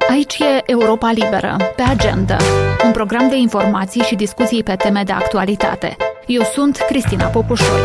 Aici e Europa Liberă, pe agenda, un program de informații și discuții pe teme de actualitate. Eu sunt Cristina Popușoi.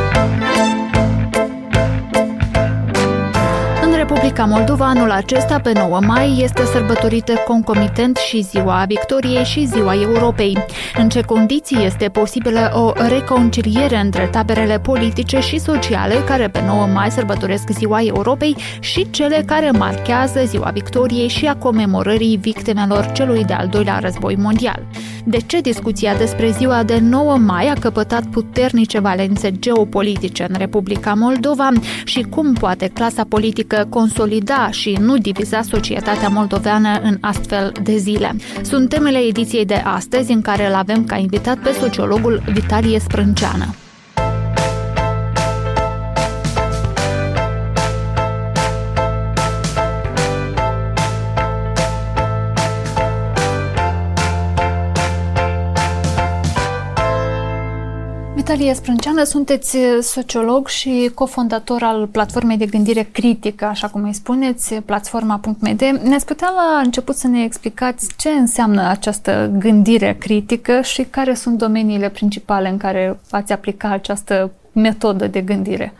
În Republica Moldova, anul acesta, pe 9 mai, este sărbătorită concomitent și Ziua Victoriei și Ziua Europei. În ce condiții este posibilă o reconciliere între taberele politice și sociale care pe 9 mai sărbătoresc Ziua Europei și cele care marchează Ziua Victoriei și a comemorării victimelor celui de-al doilea război mondial? De ce discuția despre ziua de 9 mai a căpătat puternice valențe geopolitice în Republica Moldova și cum poate clasa politică consolida și nu diviza societatea moldoveană în astfel de zile? Sunt temele ediției de astăzi, în care îl avem ca invitat pe sociologul Vitalie Sprânceană. Vitalie Sprânceană, sunteți sociolog și cofondator al platformei de gândire critică, așa cum îi spuneți, platforma.md. Ne-ați putea la început să ne explicați ce înseamnă această gândire critică și care sunt domeniile principale în care ați aplica această metodă de gândire?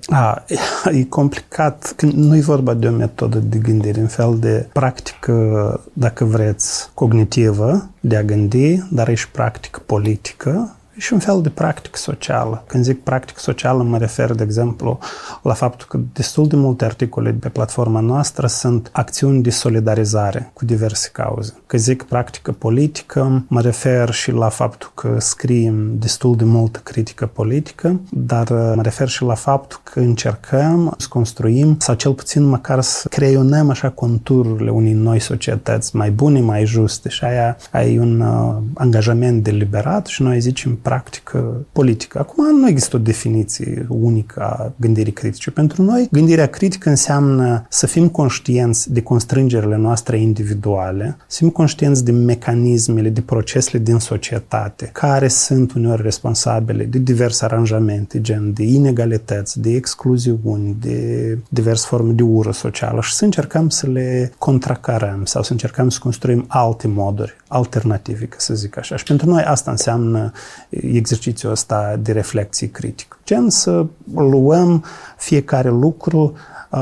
E complicat, că nu e vorba de o metodă de gândire, un fel de practică, dacă vreți, cognitivă de a gândi, dar e și practică politică și un fel de practică socială. Când zic practică socială, mă refer, de exemplu, la faptul că destul de multe articole pe platforma noastră sunt acțiuni de solidarizare cu diverse cauze. Când zic practică politică, mă refer și la faptul că scriem destul de multă critică politică, dar mă refer și la faptul că încercăm să construim, sau cel puțin măcar să creionăm așa contururile unei noi societăți mai bune, mai juste. Și aia e un angajament deliberat și noi zicem practică politică. Acum nu există o definiție unică a gândirii critice. Pentru noi, gândirea critică înseamnă să fim conștienți de constrângerile noastre individuale, să fim conștienți de mecanismele, de procesele din societate, care sunt uneori responsabile de diverse aranjamente, gen de inegalități, de excluziuni, de diverse forme de ură socială și să încercăm să le contracarăm sau să încercăm să construim alte moduri alternative, ca să zic așa. Și pentru noi asta înseamnă exercițiul ăsta de reflexie critică. Gen să luăm fiecare lucru,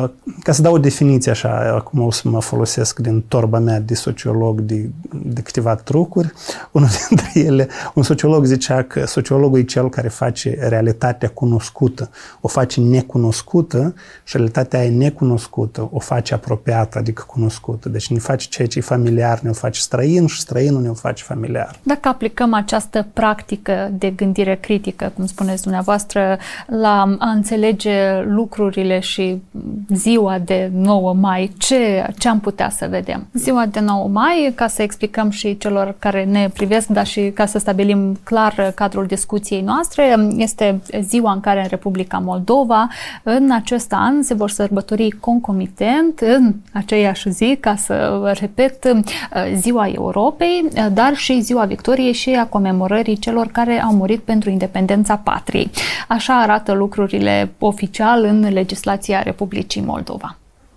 ca să dau o definiție așa, acum o să mă folosesc din torba mea de sociolog de câteva trucuri. Unul dintre ele, un sociolog zicea că sociologul e cel care face realitatea cunoscută, o face necunoscută și realitatea aia necunoscută o face apropiată, adică cunoscută. Deci ne face ceea ce e familiar, ne-o face străin și străinul ne-o face familiar. Dacă aplicăm această practică de gândire critică, cum spuneți dumneavoastră, la a înțelege lucrurile și ziua de 9 mai, ce am putea să vedem? Ziua de 9 mai, ca să explicăm și celor care ne privesc, dar și ca să stabilim clar cadrul discuției noastre, este ziua în care în Republica Moldova, în acest an, se vor sărbători concomitent, în aceeași zi, ca să repet, Ziua Europei, dar și Ziua Victoriei și a comemorării celor care au murit pentru independența patriei. Așa arată lucrurile oficial în legislația Republicii Moldova.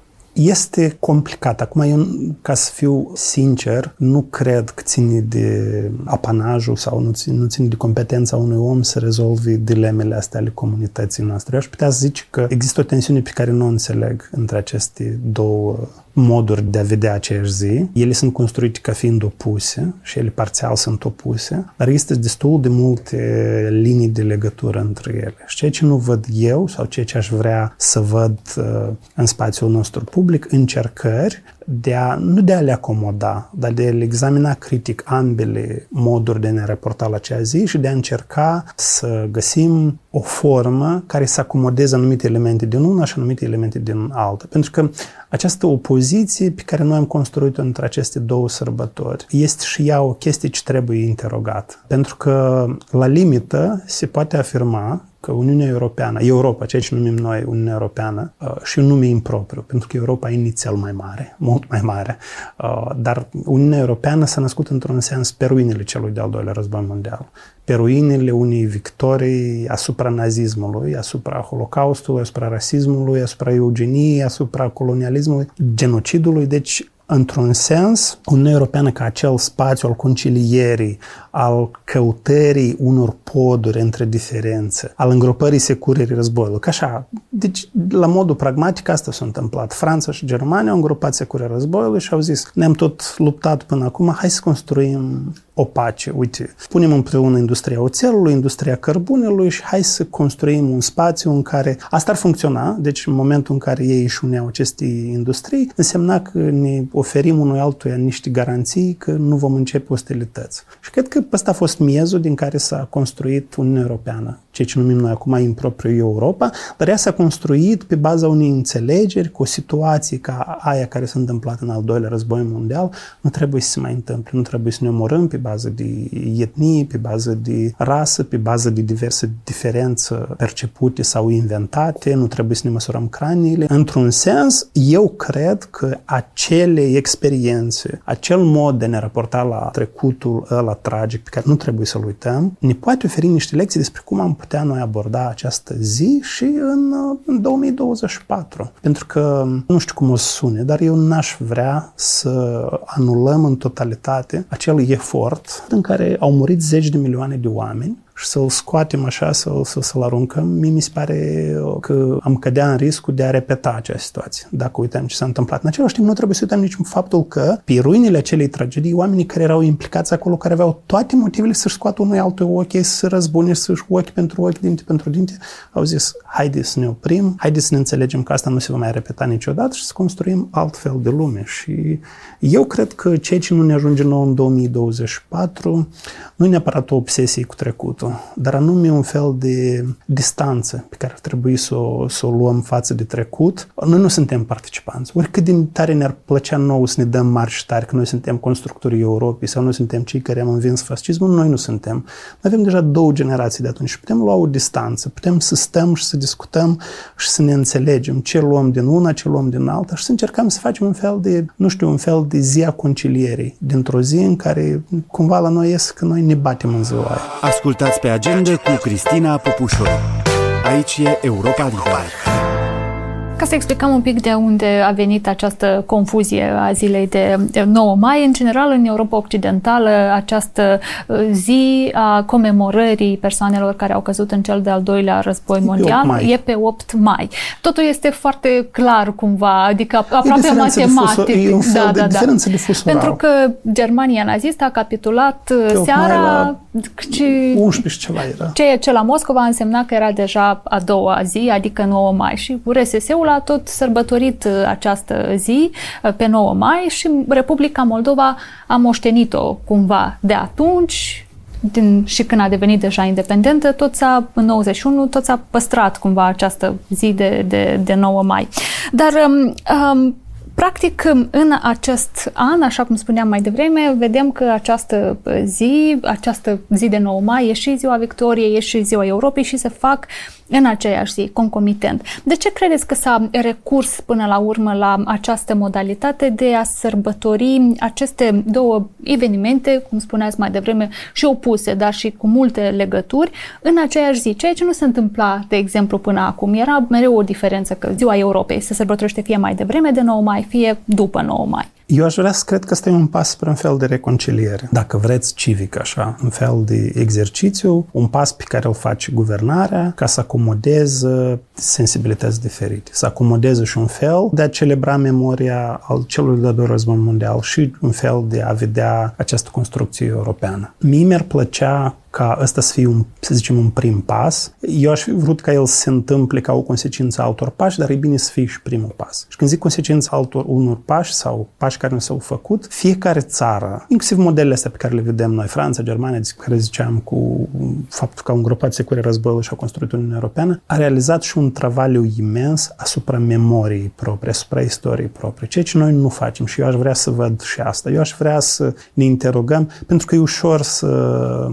Este complicat. Acum, eu, ca să fiu sincer, nu cred că ține de apanajul sau nu ține de competența unui om să rezolve dilemele astea ale comunității noastre. Eu aș putea zice că există o tensiune pe care nu o înțeleg între aceste două moduri de a vedea aceeași zi. Ele sunt construite ca fiind opuse și ele parțial sunt opuse, dar există destul de multe linii de legătură între ele. Și ceea ce nu văd eu sau ceea ce aș vrea să văd în spațiul nostru public, încercări nu de a le acomoda, dar de a le examina critic ambele moduri de a ne raporta la acea zi și de a încerca să găsim o formă care să acomodeze anumite elemente din una și anumite elemente din alta. Pentru că această opoziție pe care noi am construit-o între aceste două sărbători este și ea o chestie ce trebuie interogată. Pentru că, la limită, se poate afirma că Uniunea Europeană, Europa, ceea ce numim noi Uniunea Europeană, și un nume impropriu, pentru că Europa e inițial mai mare, mult mai mare, dar Uniunea Europeană s-a născut într-un sens pe ruinele celui de-al doilea război mondial, pe ruinele unei victorii asupra nazismului, asupra Holocaustului, asupra rasismului, asupra eugeniei, asupra colonialismului, genocidului. Deci, într-un sens, Uniunea Europeană ca acel spațiu al concilierii, al căutării unor poduri între diferențe, al îngropării securii războiului. Ca așa, deci, la modul pragmatic, asta s-a întâmplat. Franța și Germania au îngropat securia războiului și au zis, ne-am tot luptat până acum, hai să construim o pace. Uite, punem împreună industria oțelului, industria cărbunelui și hai să construim un spațiu în care asta ar funcționa. Deci, în momentul în care ei își uneau aceste industrii, însemna că ne oferim unui altuia niște garanții că nu vom începe ostilități. Și cred că ăsta a fost miezul din care s-a construit Uniunea Europeană, ceea ce numim noi acum impropriu Europa, dar ea s-a construit pe baza unei înțelegeri că o situație ca aia care s-a întâmplat în al doilea război mondial nu trebuie să se mai întâmple, nu trebuie să ne omorâm pe bază de etnie, pe bază de rasă, pe bază de diverse diferențe percepute sau inventate, nu trebuie să ne măsurăm craniile. Într-un sens, eu cred că acele experiențe, acel mod de ne raporta la trecutul ăla tragic pe care nu trebuie să-l uităm, ne poate oferi niște lecții despre cum am putea noi aborda această zi și în 2024. Pentru că, nu știu cum o să sune, dar eu n-aș vrea să anulăm în totalitate acel efort în care au murit 10 de milioane de oameni și să-l scoatem așa, să-l aruncăm, mi se pare că am cădea în riscul de a repeta acea situație, dacă uităm ce s-a întâmplat. În același timp, nu trebuie să uităm nici faptul că pe ruinile acelei tragedii, oamenii care erau implicați acolo, care aveau toate motivele să-și scoată unui altul ochi, să răzbune, să-și ochi pentru ochi, dinte pentru dinte, au zis, haide să ne oprim, haide să ne înțelegem că asta nu se va mai repeta niciodată și să construim altfel de lume. Și eu cred că ceea ce nu ne ajunge nou în 2024 nu e neapărat o obsesie cu trecutul, dar anume un fel de distanță pe care ar trebui să o luăm față de trecut. Noi nu suntem participanți. Oricât de tare ne-ar plăcea nouă să ne dăm mari și tari că noi suntem constructorii Europei sau noi suntem cei care am învins fascismul, noi nu suntem. Noi avem deja 2 generații de atunci și putem lua o distanță, putem să stăm și să discutăm și să ne înțelegem ce luăm din una, ce luăm din alta și să încercăm să facem un fel de, nu știu, un fel de zi a concilierii, dintr-o zi în care cumva la noi ies că noi ne batem în ziua aia. Ascultați Pe Agenda cu Cristina Popușoi. Aici e Europa Liberă. Ca să explicăm un pic de unde a venit această confuzie a zilei de 9 mai, în general în Europa Occidentală această zi a comemorării persoanelor care au căzut în cel de-al doilea război mondial e pe 8 mai. Totul este foarte clar cumva, adică aproape matematic. E un fel de diferență de fus orar. Pentru că Germania nazistă a capitulat seara 11 și ceva era. Ceea ce la Moscova însemna că era deja a doua zi, adică 9 mai și URSS-ul a tot sărbătorit această zi pe 9 mai și Republica Moldova a moștenit-o cumva de atunci și când a devenit deja independentă, în 91, tot s-a păstrat cumva această zi de 9 mai. Dar practic, în acest an, așa cum spuneam mai devreme, vedem că această zi de 9 mai e și ziua Victoriei, e și ziua Europei și se fac în aceeași zi, concomitent. De ce credeți că s-a recurs până la urmă la această modalitate de a sărbători aceste două evenimente, cum spuneați mai devreme, și opuse, dar și cu multe legături, în aceeași zi? Ceea ce nu se întâmpla, de exemplu, până acum. Era mereu o diferență că ziua Europei se sărbătorește fie mai devreme de 9 mai, fie după 9 mai. Eu aș vrea să cred că ăsta e un pas spre un fel de reconciliere, dacă vreți civic așa, un fel de exercițiu, un pas pe care îl face guvernarea ca să acomodeze sensibilități diferite, să acomodeze și un fel de a celebra memoria al celui de-al doilea război mondial și un fel de a vedea această construcție europeană. Mie mi-ar plăcea ca ăsta să fie un prim pas. Eu aș fi vrut ca el să se întâmple ca o consecință a altor pași, dar e bine să fie și primul pas. Și când zic consecința unor pași sau pași care nu s-au făcut, fiecare țară, inclusiv modelele astea pe care le vedem noi, Franța, Germania, care ziceam cu faptul că au îngropat securia războiului și au construit Uniunea Europeană, a realizat și un travaliu imens asupra memoriei proprii, asupra istoriei proprii, ceea ce noi nu facem și eu aș vrea să văd și asta. Eu aș vrea să ne interogăm, pentru că e ușor să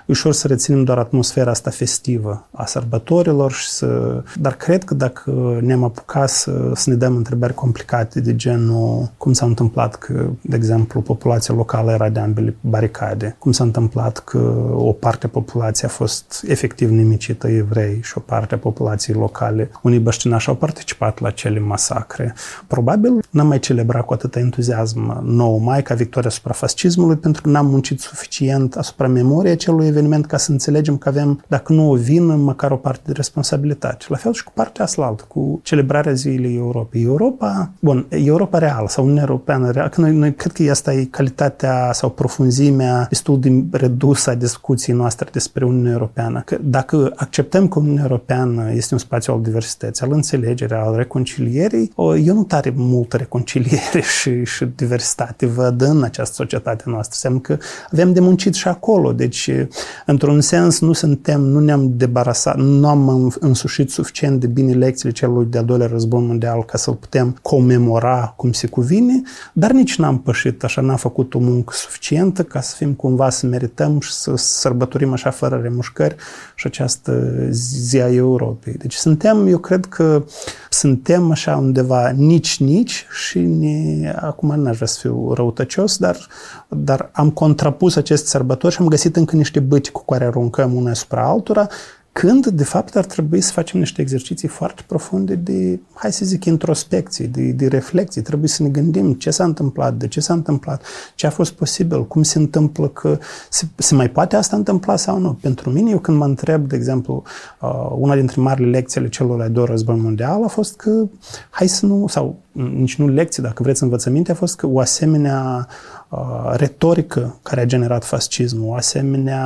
ușor să reținem doar atmosfera asta festivă a sărbătorilor dar cred că dacă ne-am apucat să ne dăm întrebări complicate de genul cum s-a întâmplat că, de exemplu, populația locală era de ambele baricade, cum s-a întâmplat că o parte a populației a fost efectiv nimicită, evrei, și o parte a populației locale, unii băștinași au participat la cele masacre. Probabil n-am mai celebrat cu atâta entuziasm 9 mai ca victoria asupra fascismului, pentru că n-am muncit suficient asupra memoriei acelui eveniment ca să înțelegem că avem, dacă nu o vină, măcar o parte de responsabilitate. La fel și cu partea asta, cu celebrarea Zilei Europei. Europa reală sau Uniunea Europeană reală, că noi cred că asta e calitatea sau profunzimea destul de redusă a discuției noastre despre Uniunea Europeană. Că dacă acceptăm că Uniunea Europeană este un spațiu al diversității, al înțelegerii, al reconcilierii, eu nu tare multă reconciliere și diversitate văd în această societate noastră. Înseamnă că avem de muncit și acolo. Deci, într-un sens, nu ne-am debarasat, nu am însușit suficient de bine lecțiile celui de-al doilea război mondial ca să-l putem comemora cum se cuvine, dar nici n-am pășit așa, n-am făcut o muncă suficientă ca să fim cumva să merităm și să sărbătorim așa fără remușcări și această zi a Europei. Deci eu cred că suntem așa undeva nici și acum n-aș vrea să fiu răutăcios, dar am contrapus aceste sărbători și am găsit încă niște băti cu care aruncăm una asupra altora, când, de fapt, ar trebui să facem niște exerciții foarte profunde de, hai să zic, introspecție, de reflexie. Trebuie să ne gândim ce s-a întâmplat, de ce s-a întâmplat, ce a fost posibil, cum se întâmplă, că se mai poate asta întâmpla sau nu. Pentru mine, eu când mă întreb, de exemplu, una dintre marile lecții ale celor de război mondial a fost că, hai să nu, sau nici nu lecții, dacă vreți învățăminte, a fost că o asemenea retorică care a generat fascismul, o asemenea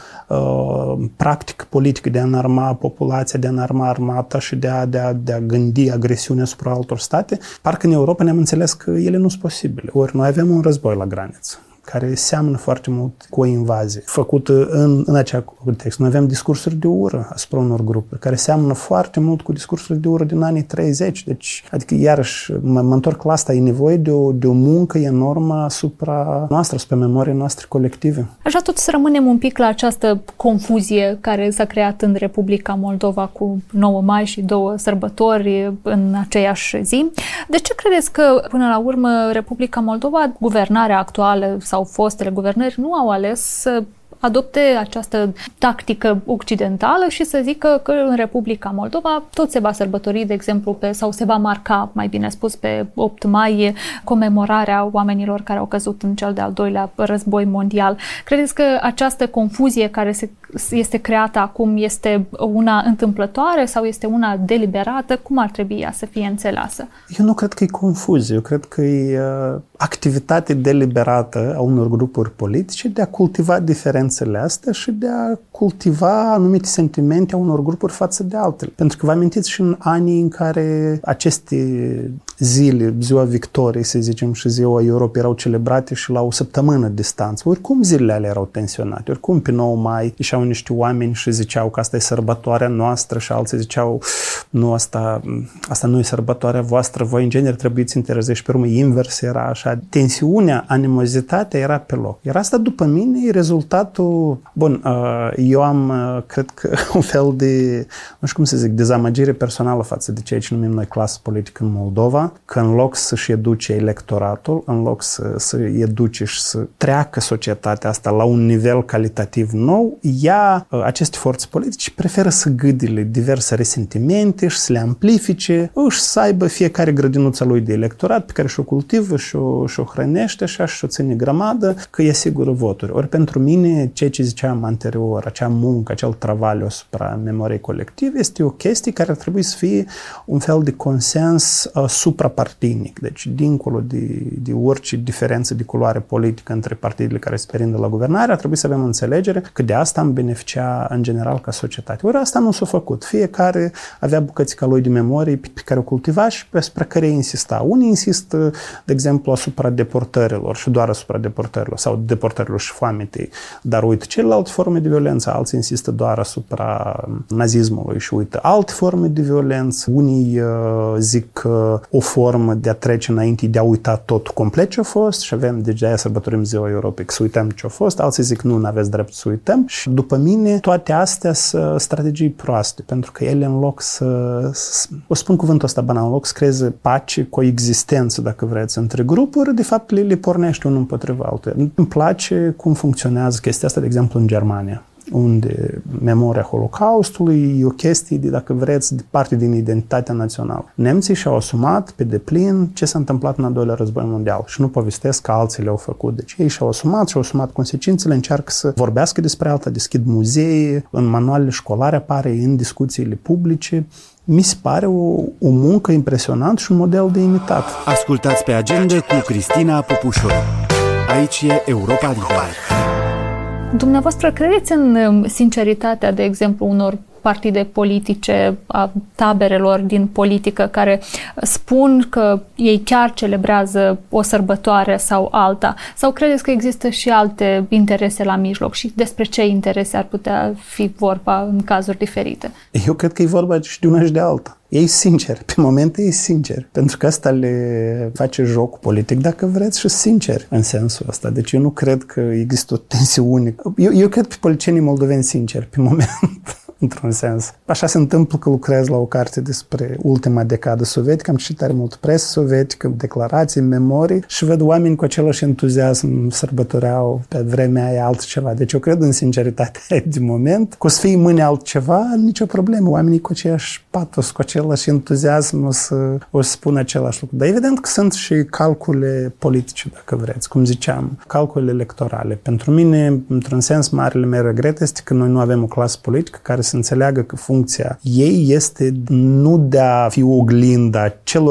practică politică de a înarma populația, de a înarma armata și de a gândi agresiunea asupra altor state, parcă în Europa ne-am înțeles că ele nu sunt posibile. Ori noi avem un război la graniță care seamănă foarte mult cu o invazie făcută în acea context. Noi avem discursuri de ură asupra unor grupuri care seamănă foarte mult cu discursurile de ură din anii 30. Deci, adică, iarăși, mă întorc la asta, e nevoie de o muncă enormă asupra noastră, asupra memoriei noastre colective. Aș vrea tot să rămânem un pic la această confuzie care s-a creat în Republica Moldova cu 9 mai și 2 sărbători în aceeași zi. De ce credeți că, până la urmă, Republica Moldova, guvernarea actuală sau fostele guvernări nu au ales să adopte această tactică occidentală și să zică că în Republica Moldova tot se va sărbători, de exemplu, sau se va marca, mai bine spus, pe 8 mai comemorarea oamenilor care au căzut în cel de-al doilea război mondial. Credeți că această confuzie care este creată acum este una întâmplătoare sau este una deliberată? Cum ar trebui ea să fie înțeleasă? Eu nu cred că e confuzie. Eu cred că e activitate deliberată a unor grupuri politice de a cultiva diferențele astea și de a cultiva anumite sentimente a unor grupuri față de altele. Pentru că vă amintiți și în anii în care aceste zile, ziua victoriei, să zicem, și ziua Europei erau celebrate și la o săptămână distanță. Oricum zilele alea erau tensionate. Oricum pe 9 mai ieșeau niște oameni și ziceau că asta e sărbătoarea noastră și alții ziceau nu, asta nu e sărbătoarea voastră, voi în genere trebuie să interesești. Pe urmă invers era așa. Tensiunea, animozitatea era pe loc. Iar asta, după mine, e rezultatul... Bun, eu am, cred că, un fel de, nu știu cum să zic, dezamăgire personală față de ceea ce numim noi clasă politică în Moldova, că în loc să-și educe electoratul, în loc să educe și să treacă societatea asta la un nivel calitativ nou, aceste forțe politice preferă să gâdile diverse resentimente și să le amplifice și să aibă fiecare grădinuța lui de electorat pe care și-o cultivă și-o hrănește așa și-o ține grămadă, că e sigură voturi. Ori pentru mine, ceea ce ziceam anterior, acea muncă, acel travaliu asupra memoriei colective, este o chestie care ar trebui să fie un fel de consens suprapartinic. Deci, dincolo de orice diferență de culoare politică între partidele care se perindă la guvernare, ar trebui să avem înțelegere că de asta am beneficia în general ca societate. Ori asta nu s-a făcut. Fiecare avea bucățica lui de memorie pe care o cultiva și asupra care insista. Unii insistă, de exemplu, asupra deportărilor și doar asupra deportărilor sau deportărilor și foametei, dar uită celelalte forme de violență, alții insistă doar asupra nazismului și uită alte forme de violență. Unii zic că o formă de a trece înainte, de a uita tot complet ce a fost și avem, deci de-aia sărbătorim Ziua Europei, că să uităm ce a fost, alții zic nu aveți drept să uităm și după mine toate astea sunt strategii proaste, pentru că ele în loc o spun cuvântul ăsta banal, în loc să creeze pace, coexistență, dacă vreți, între grupuri, de fapt le pornește unul împotriva altuia. Îmi place cum funcționează chestia asta, de exemplu, în Germania, unde memoria Holocaustului e o chestie de, dacă vreți, de parte din identitatea națională. Nemții și-au asumat pe deplin ce s-a întâmplat în al doilea război mondial și nu povestesc că alții le-au făcut. Deci ei și-au asumat consecințele, încearcă să vorbească despre alta, deschid muzee, în manualele școlare apare, în discuțiile publice. Mi se pare o muncă impresionantă și un model de imitat. Ascultați pe Agenda cu Cristina Popușoi. Aici e Europa Liberă. Dumneavoastră credeți în sinceritatea, de exemplu, unor partide politice, a taberelor din politică care spun că ei chiar celebrează o sărbătoare sau alta? Sau credeți că există și alte interese la mijloc și despre ce interese ar putea fi vorba în cazuri diferite? Eu cred că e vorba și de una și de alta. Ei sinceri, pe momente ei sinceri, pentru că asta le face joc politic, dacă vreți, și sinceri în sensul ăsta. Deci eu nu cred că există o tensiune. Eu cred pe politicienii moldoveni sinceri, pe moment. Într-un sens. Așa se întâmplă că lucrez la o carte despre ultima decadă sovietică, am citit tare mult presă sovietică, declarații, memorii și văd oameni cu același entuziasm sărbătoreau pe vremea aia altceva. Deci eu cred în sinceritatea aia de moment. Că o să fie mâine altceva, nicio problemă. Oamenii cu aceeași patos, cu același entuziasm o să spună același lucru. Dar evident că sunt și calcule politice, dacă vreți, cum ziceam, calcule electorale. Pentru mine, într-un sens, marele meu regret este că noi nu avem o clasă politică care să înțeleagă că funcția ei este nu de a fi oglinda celor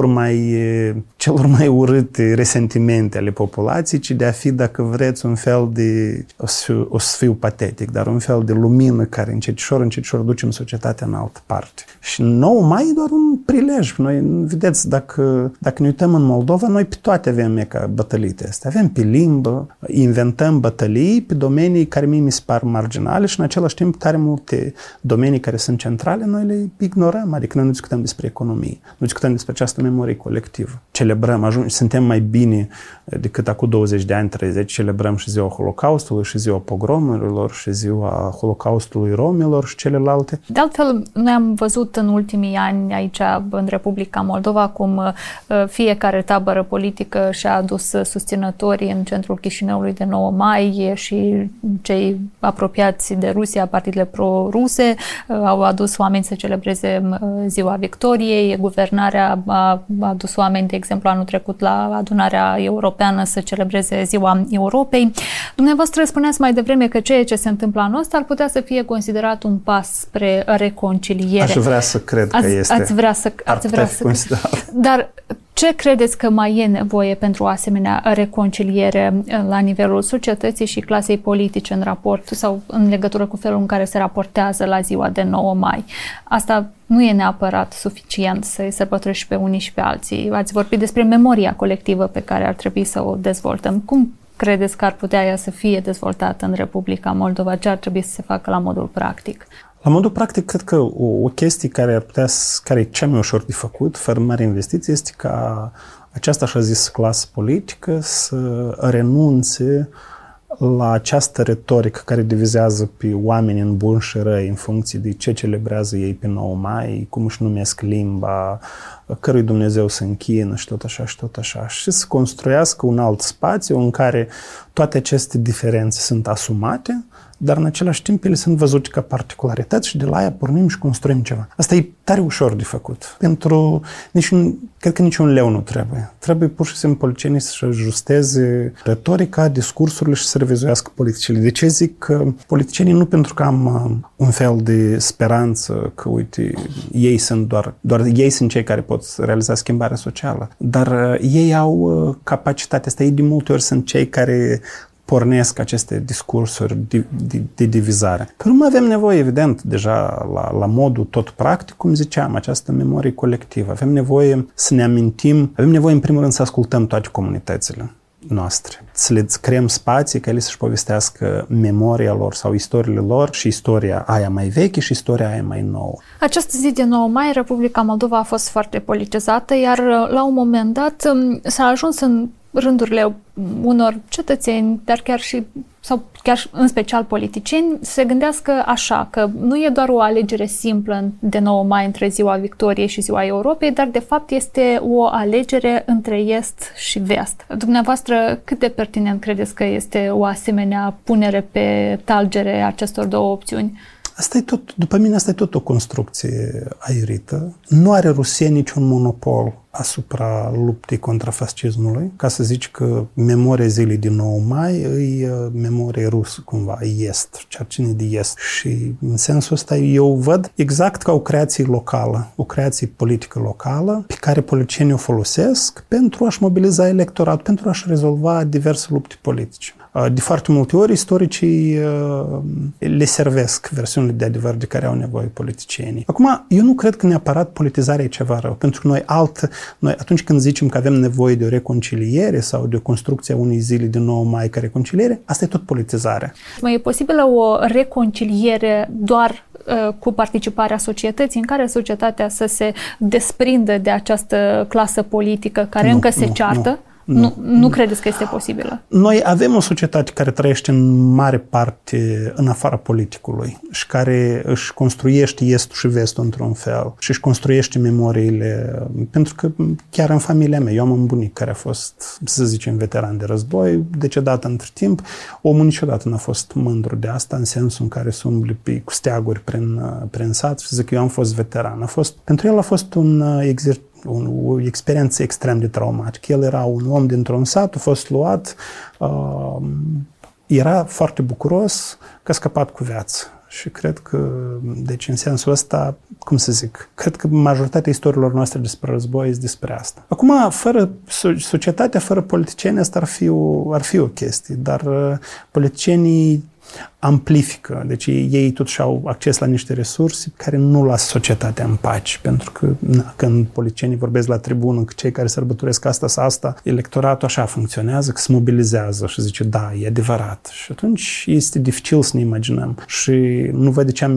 mai urâte resentimente ale populației, ci de a fi, dacă vreți, un fel de, o să fiu patetic, dar un fel de lumină care încetișor ducem societatea în altă parte. Și 9 mai e doar un prilej. Noi, vedeți, dacă ne uităm în Moldova, noi pe toate avem bătăliile astea. Avem pe limbă, inventăm bătălii pe domenii care mie mi se par marginale și în același timp tare multe domenii care sunt centrale, noi le ignorăm, adică noi nu discutăm despre economie, nu discutăm despre această memorie colectivă. Celebrăm, suntem mai bine decât acum 20 de ani, 30, celebrăm și ziua Holocaustului, și ziua pogromurilor, și ziua Holocaustului romilor și celelalte. De altfel, noi am văzut în ultimii ani aici, în Republica Moldova, cum fiecare tabără politică și-a adus susținătorii în centrul Chișinăului de 9 mai și cei apropiați de Rusia, partidele pro-ruse, au adus oameni să celebreze Ziua Victoriei. Guvernarea a adus oameni, de exemplu, anul trecut la adunarea europeană să celebreze Ziua Europei. Dumneavoastră spuneați mai devreme că ceea ce se întâmplă anul ăsta ar putea să fie considerat un pas spre reconciliere. Aș vrea să cred că este. Ați vrea să Dar ce credeți că mai e nevoie pentru o asemenea reconciliere la nivelul societății și clasei politice în raport sau în legătură cu felul în care se raportează la ziua de 9 mai? Asta nu e neapărat suficient să-i sărbătorești pe unii și pe alții. Ați vorbit despre memoria colectivă pe care ar trebui să o dezvoltăm. Cum credeți că ar putea ea să fie dezvoltată în Republica Moldova? Ce ar trebui să se facă la modul practic? La modul practic, cred că o chestie care e cea mai ușor de făcut, fără mare investiție, este ca această așa zis clasă politică să renunțe la această retorică care divizează pe oameni în buni și răi în funcție de ce celebrează ei pe 9 mai, cum își numesc limba, cărui Dumnezeu se închină și tot așa. Și să construiască un alt spațiu în care toate aceste diferențe sunt asumate, dar în același timp ele sunt văzute ca particularități și de la aia pornim și construim ceva. Asta e tare ușor de făcut. Cred că niciun leu nu trebuie. Trebuie pur și simplu politicienii să-și ajusteze retorica, discursurile și să revizuiască politicile. De ce zic că politicienii nu pentru că am un fel de speranță că, uite, ei sunt doar ei sunt cei care pot realiza schimbarea socială, dar ei au capacitatea asta. Ei de multe ori sunt cei care pornesc aceste discursuri de divizare. Pe urmă avem nevoie, evident, deja la modul tot practic, cum ziceam, această memorie colectivă. Avem nevoie să ne amintim, avem nevoie în primul rând să ascultăm toate comunitățile noastre, să le creăm spații ca ele să-și povestească memoria lor sau istoriile lor și istoria aia mai veche și istoria aia mai nouă. Această zi de 9 mai, Republica Moldova a fost foarte politizată, iar la un moment dat s-a ajuns în rândurile unor cetățeni, dar chiar în special politicieni, se gândească așa, că nu e doar o alegere simplă de 9 mai între ziua Victoriei și ziua Europei, dar de fapt este o alegere între est și vest. Dumneavoastră, cât de pertinent credeți că este o asemenea punere pe talgere acestor două opțiuni? Asta e tot, după mine, asta e tot o construcție aiurită. Nu are Rusia niciun monopol asupra luptei contra fascismului. Ca să zici că memoria zilei din 9 mai e memorie rusă, cumva, est, ceea ce ține de est. Și în sensul ăsta eu văd exact ca o creație locală, o creație politică locală, pe care politicienii o folosesc pentru a-și mobiliza electorat, pentru a-și rezolva diverse lupte politice. De foarte multe ori, istoricii le servesc versiunile de adevăr de care au nevoie politicienii. Acum, eu nu cred că neapărat politizarea e ceva rău, pentru că noi atunci când zicem că avem nevoie de o reconciliere sau de o construcție a unei zile de 9 mai ca reconciliere, asta e tot politizare. Mai e posibilă o reconciliere doar cu participarea societății, în care societatea să se desprindă de această clasă politică care încă se ceartă? Nu credeți că este posibilă? Noi avem o societate care trăiește în mare parte în afara politicului și care își construiește estul și vestul într-un fel și își construiește memoriile. Pentru că chiar în familia mea, eu am un bunic care a fost, să zicem, veteran de război, decedat între timp. Omul niciodată n-a fost mândru de asta, în sensul în care se umbli cu steaguri prin sat și zic, eu am fost veteran. Pentru el a fost o experiență extrem de traumatică. El era un om dintr-un sat, a fost luat, era foarte bucuros că a scăpat cu viață. Și cred că, deci în sensul ăsta, cum să zic, cred că majoritatea istoriilor noastre despre război este despre asta. Acum, fără societatea, fără politicieni, asta ar fi o chestie, dar politicienii amplifică. Deci ei totuși au acces la niște resurse care nu lasă societatea în pace. Pentru că când politicienii vorbesc la tribună că cei care sărbătoresc asta sau asta, electoratul așa funcționează, că se mobilizează și zice, da, e adevărat. Și atunci este dificil să ne imaginăm. Și nu văd de ce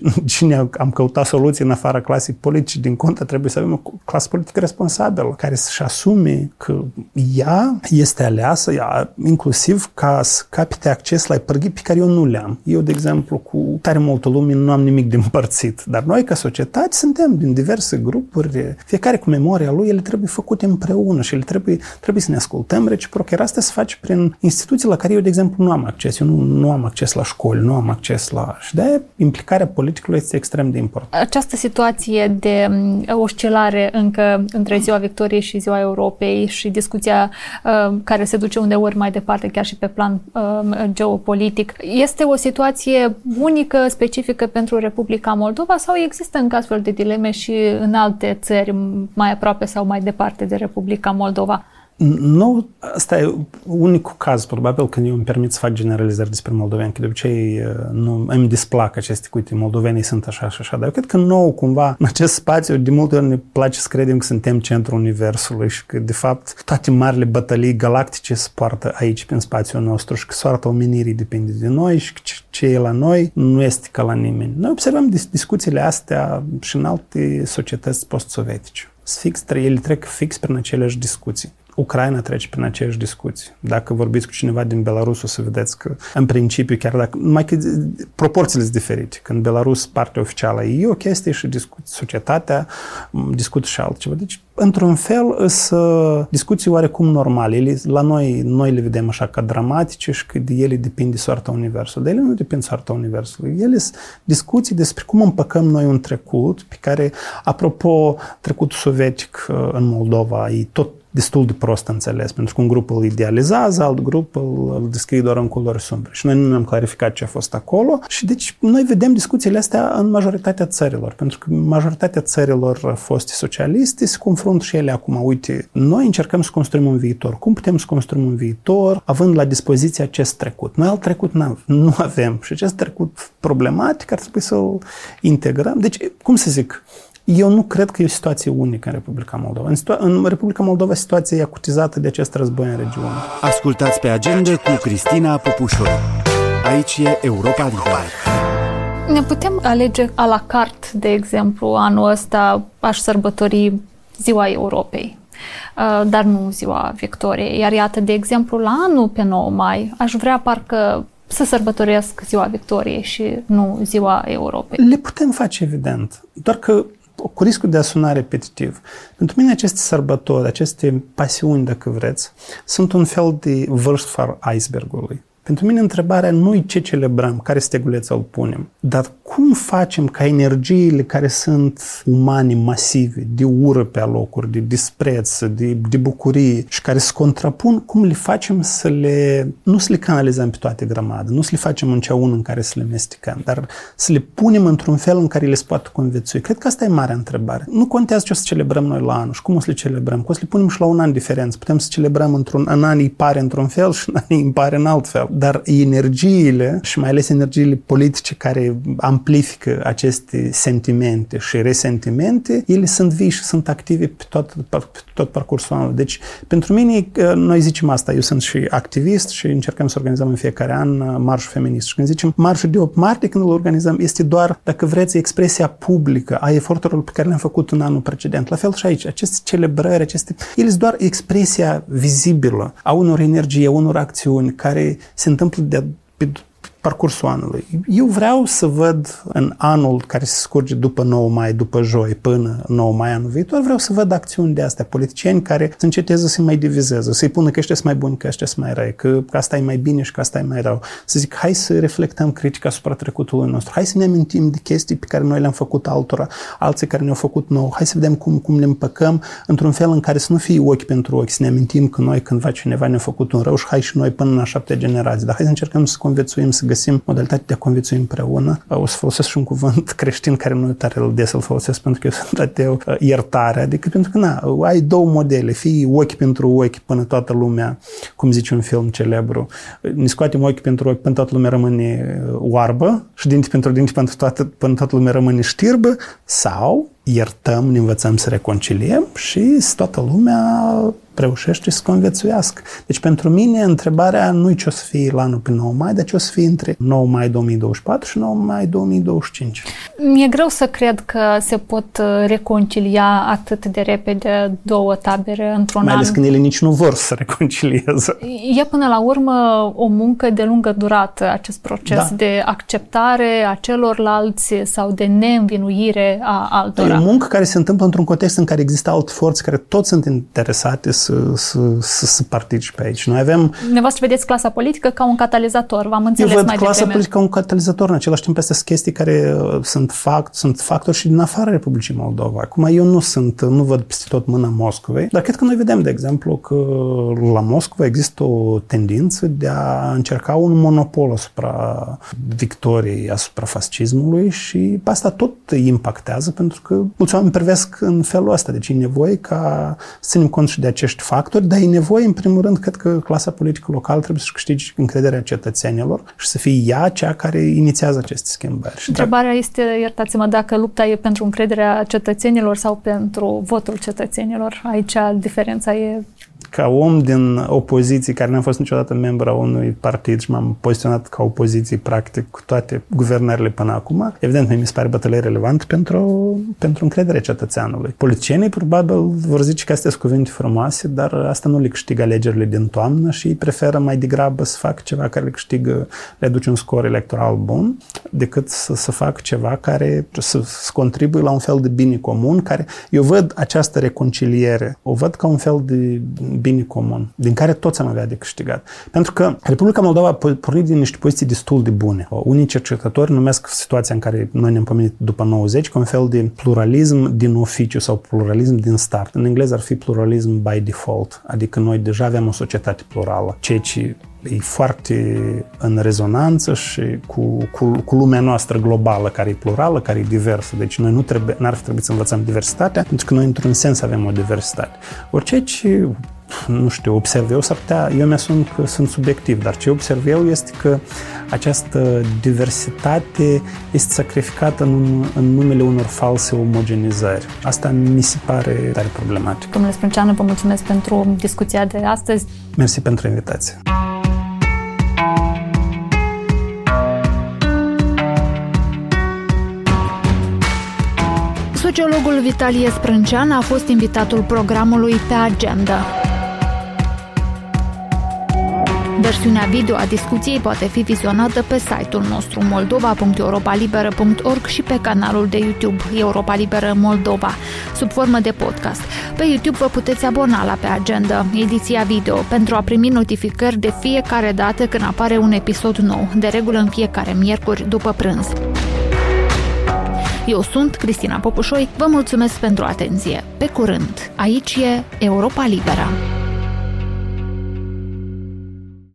am căutat soluții în afara clasei politice. Din contră, trebuie să avem o clasă politică responsabilă, care să-și asume că ea este aleasă, inclusiv ca să capete acces la pârghii pe care eu nu le-am. Eu, de exemplu, cu tare multă lume nu am nimic de împărțit, dar noi, ca societate, suntem din diverse grupuri, fiecare cu memoria lui, ele trebuie făcute împreună și ele trebuie să ne ascultăm reciproc. Iar asta se face prin instituții la care eu, de exemplu, nu am acces. Eu nu am acces la școli, nu am acces la... Și de-aia implicarea politicului este extrem de importantă. Această situație de oscilare încă între ziua Victoriei și ziua Europei și discuția care se duce uneori mai departe, chiar și pe plan geopolitic, este o situație unică, specifică pentru Republica Moldova sau există încă astfel de dileme și în alte țări mai aproape sau mai departe de Republica Moldova? Nu, asta e unicul caz, probabil, când eu îmi permit să fac generalizări despre moldoveni, că de obicei îmi displac aceste, uite, moldovenii sunt așa și așa, dar eu cred că nouă, cumva, în acest spațiu, de multe ori ne place să credem că suntem centrul universului și că, de fapt, toate marile bătălii galactice se poartă aici, prin spațiul nostru și că soarta omenirii depinde de noi și că ce e la noi nu este ca la nimeni. Noi observăm discuțiile astea și în alte societăți post-sovietice. Ele trec fix prin aceleași discuții. Ucraina trece prin aceeași discuții. Dacă vorbiți cu cineva din Belarus, o să vedeți că, în principiu, chiar dacă... Numai că proporțiile sunt diferite. Când Belarus, partea oficială, e o chestie și societatea discută și altceva. Deci, într-un fel, sunt discuții oarecum normale. Ele, la noi le vedem așa ca dramatice și că de ele depinde soarta Universului. Dar ele nu depind soarta Universului. Ele sunt discuții despre cum împăcăm noi un trecut pe care, apropo, trecutul sovietic în Moldova e tot destul de prost înțeles, pentru că un grup îl idealizează, alt grup îl descrie doar în culori sumbre. Și noi nu ne-am clarificat ce a fost acolo și deci noi vedem discuțiile astea în majoritatea țărilor, pentru că majoritatea țărilor foste socialiste se confruntă și ele acum. Uite, noi încercăm să construim un viitor. Cum putem să construim un viitor având la dispoziție acest trecut? Noi alt trecut nu avem și acest trecut problematic ar trebui să-l integrăm. Deci, cum să zic, eu nu cred că e o situație unică în Republica Moldova. În Republica Moldova situația e acutizată de acest război în regiune. Ascultați pe Agenda cu Cristina Popușoi. Aici e Europa Liberă. Ne putem alege à la carte, de exemplu, anul ăsta aș sărbători Ziua Europei, dar nu Ziua Victoriei. Iar iată, de exemplu, la anul pe 9 mai aș vrea parcă să sărbătoresc Ziua Victoriei și nu Ziua Europei. Le putem face, evident, doar că cu riscul de a suna repetitiv. Pentru mine aceste sărbători, aceste pasiuni, dacă vreți, sunt un fel de vârf al icebergului. Pentru mine întrebarea nu e ce celebrăm, care steguleț îl punem, dar cum facem ca energiile care sunt umane, masive, de ură pe alocuri, de dispreț, de bucurie și care se contrapun, cum le facem nu să le canalizăm pe toate grămadă, nu să le facem în cea ună în care să le mestecăm, dar să le punem într-un fel în care le se poate conviețui. Cred că asta e marea întrebare. Nu contează ce o să celebrăm noi la anul și cum o să le celebrăm, că o să le punem și la un an diferență. Putem să celebrăm în an îi pare într-un fel și în an îi pare în alt fel. Dar energiile, și mai ales energiile politice care amplifică aceste sentimente și resentimente, ele sunt vii și sunt active pe tot parcursul anului. Deci, pentru mine, noi zicem asta, eu sunt și activist și încercăm să organizăm în fiecare an marșul feminist. Și când zicem marșul de 8 martie, când îl organizăm, este doar, dacă vreți, expresia publică a eforturilor pe care le-am făcut în anul precedent. La fel și aici, aceste celebrări, ele sunt doar expresia vizibilă a unor energii, a unor acțiuni care se întâmplă pe parcursul anului. Eu vreau să văd în anul care se scurge după 9 mai, după joi, până 9 mai anul viitor, vreau să văd acțiuni de astea, politicieni care să înceteze să mai divizeze, să-i pună că ăștia sunt mai buni, că ăștia sunt mai răi, că asta e mai bine și că asta e mai rău. Să zic, hai să reflectăm critica asupra trecutului nostru, hai să ne amintim de chestii pe care noi le-am făcut altora, alții care ne-au făcut nou, hai să vedem cum le împăcăm într-un fel în care să nu fie ochi pentru ochi, să ne amintim că noi cândva cineva ne-a făcut un rău și hai și noi până în a 7-a generație, dar hai să încercăm să conviețuim, să găsim modalitatea de a conviețui împreună. O să folosesc și un cuvânt creștin care nu e tare des să-l folosesc pentru că eu sunt ateu, iertarea, adică pentru că ai două modele, fii ochi pentru ochi până toată lumea, cum zice un film celebru, ne scoatem ochi pentru ochi până toată lumea rămâne oarbă și dinți pentru dinți până toată lumea rămâne știrbă, sau iertăm, ne învățăm să reconciliem și toată lumea reușește să conviețuiască. Deci pentru mine întrebarea nu e ce o să fie la anul pe 9 mai, dar ce o să fie între 9 mai 2024 și 9 mai 2025. Mi-e greu să cred că se pot reconcilia atât de repede două tabere într-un an. Mai ales când ele nici nu vor să reconcilieze. E până la urmă o muncă de lungă durată, acest proces de acceptare a celorlalți sau de neînvinuire a altora. E o muncă care se întâmplă într-un context în care există alte forțe care toți sunt interesate să participe aici. Noi avem... Dumneavoastră vedeți clasa politică ca un catalizator, v-am înțeles mai mai devreme. Eu văd clasa politică ca un catalizator, în același timp astea sunt chestii care sunt factori și din afara Republicii Moldova. Acum eu nu văd peste tot mâna Moscovei, dar cred că noi vedem, de exemplu, că la Moscova există o tendință de a încerca un monopol asupra victoriei, asupra fascismului și asta tot impactează pentru că mulți oameni privesc în felul ăsta. Deci e nevoie ca să ținem cont și de acești factori, dar e nevoie, în primul rând, cred că clasa politică locală trebuie să câștige încrederea cetățenilor și să fie ea cea care inițiază aceste schimbări. Întrebarea este, iertați-mă, dacă lupta e pentru încrederea cetățenilor sau pentru votul cetățenilor. Aici diferența e... Ca om din opoziție, care n-am fost niciodată membru a unui partid și m-am poziționat ca opoziție, practic, cu toate guvernările până acum, evident, mi se pare bătălie relevant pentru încrederea cetățeanului. Politicienii, probabil, vor zice că astea sunt cuvinte frumoase, dar asta nu le câștigă alegerile din toamnă și preferă mai degrabă să facă ceva care le aduce un scor electoral bun, decât să facă ceva care să contribuie la un fel de bine comun, care eu văd această reconciliere, o văd ca un fel de bine comun, din care toți am avea de câștigat. Pentru că Republica Moldova a pornit din niște poziții destul de bune. Unii cercetători numesc situația în care noi ne-am pomenit după 90 ca un fel de pluralism din oficiu sau pluralism din start. În engleză ar fi pluralism by default, adică noi deja aveam o societate plurală, ceea ce e foarte în rezonanță și cu lumea noastră globală, care e plurală, care e diversă. Deci noi n-ar fi trebuit să învățăm diversitatea, pentru că noi într-un sens avem o diversitate. Orice ce, nu știu, observ eu, eu mi-asum că sunt subiectiv, dar ce observ eu este că această diversitate este sacrificată în numele unor false omogenizări. Asta mi se pare tare problematic. Domnule Sprânceanu, vă mulțumesc pentru discuția de astăzi. Mersi pentru invitație. Sociologul Vitalie Sprâncean a fost invitatul programului Pe Agenda. Versiunea video a discuției poate fi vizionată pe site-ul nostru moldova.europalibera.org și pe canalul de YouTube Europa Liberă Moldova, sub formă de podcast. Pe YouTube vă puteți abona la Pe Agenda, ediția video, pentru a primi notificări de fiecare dată când apare un episod nou, de regulă în fiecare miercuri după prânz. Eu sunt Cristina Popușoi, vă mulțumesc pentru atenție. Pe curând, aici e Europa Liberă.